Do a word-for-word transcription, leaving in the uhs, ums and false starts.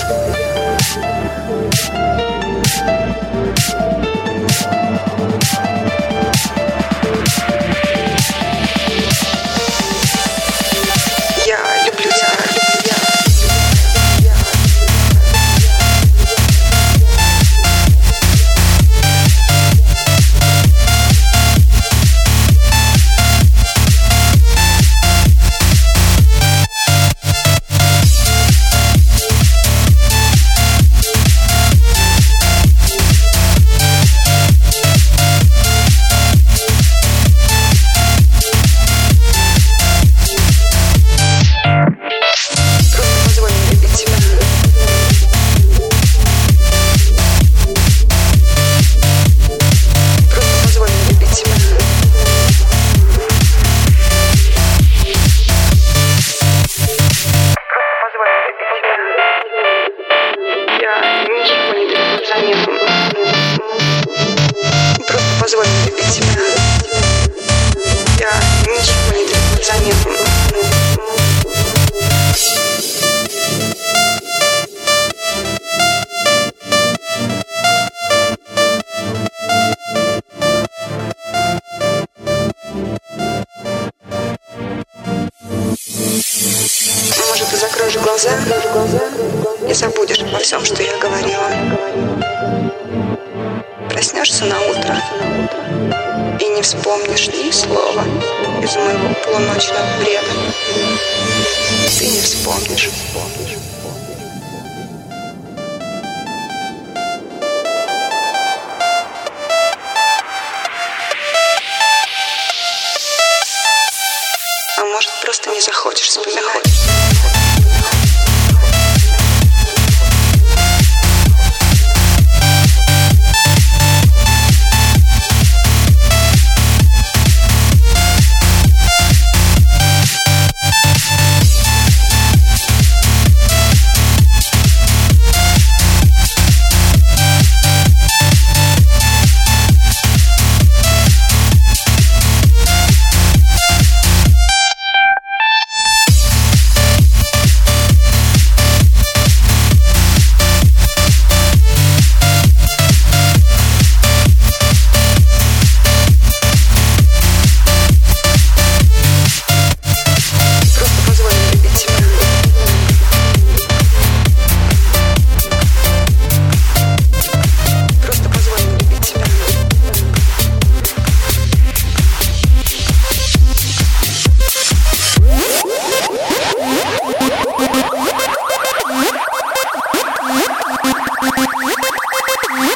Я люблю тебя. Просто позволь мне любить тебя. Я ничего не требую взамен. Может, ты закроешь глаза и забудешь обо всем, что я говорила. Проснешься на утро и не вспомнишь ни слова из моего полуночного бреда. Ты не вспомнишь. А может, просто не захочешь вспоминать.